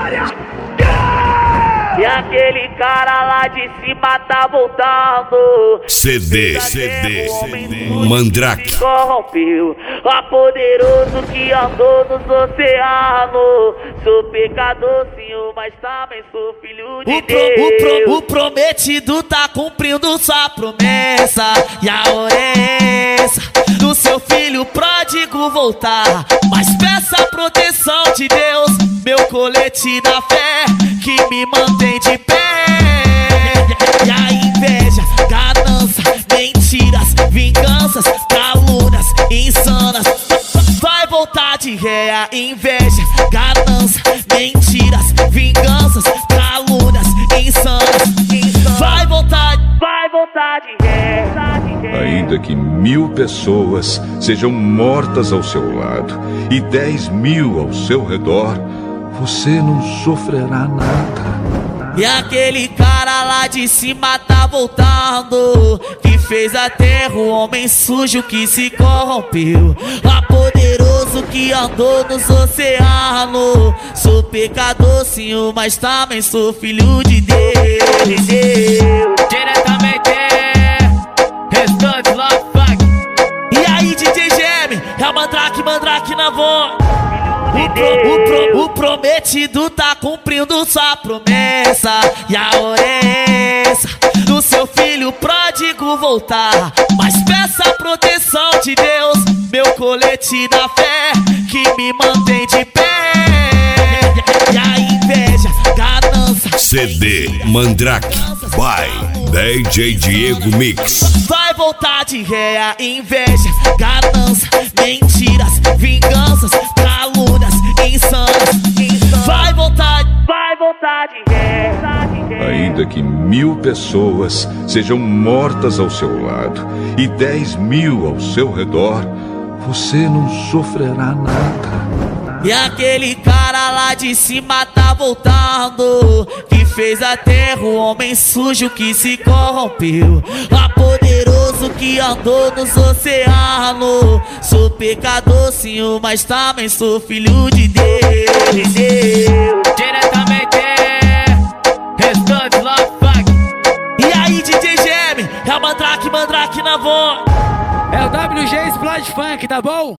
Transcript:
E aquele cara lá de cima tá voltando. CD Mandrake Corrompeu, ó poderoso que andou nos oceanos. Sou pecador, senhor, mas também sou filho de Deus. O prometido tá cumprindo sua promessa. E a hora é essa do seu filho pródigo voltar. Mas peça a proteção de Deus, meu colete da fé, que me mantém de pé. E a inveja, ganância, mentiras, vinganças, calúnias insanas, vai voltar de ré. A inveja, ganância, mentiras, vinganças, calúnias insanas, vai voltar de ré. Ainda que 1000 pessoas sejam mortas ao seu lado e 10.000 ao seu redor, você não sofrerá nada. E aquele cara lá de cima tá voltando, que fez a terra o homem sujo que se corrompeu. Lá poderoso que andou nos oceanos. Sou pecador, senhor, mas também sou filho de Deus. Diretamente Restante Love Funk. E aí, DJ GM, é o Mandrake na voz. O prometido tá cumprindo sua promessa. E a hora é essa do seu filho pródigo voltar. Mas peça a proteção de Deus, meu colete da fé, que me mantém de pé. E a inveja, ganância, CD Mandrake by DJ Diego Mix. vai voltar de ré. A inveja, ganância, mentiras, vinganças, calúnias insanas, vai voltar de ré. Ainda que 1000 pessoas sejam mortas ao seu lado e 10.000 ao seu redor, você não sofrerá nada. E aquele cara lá de cima tá voltando, que fez a terra o homem sujo que se corrompeu. Lá poderoso que andou nos oceanos. Sou pecador, senhor, mas também sou filho de Deus. Diretamente Restante Love Funk. E aí, DJ GM, é o Mandrake na voz. É o WG Splash Funk, tá bom?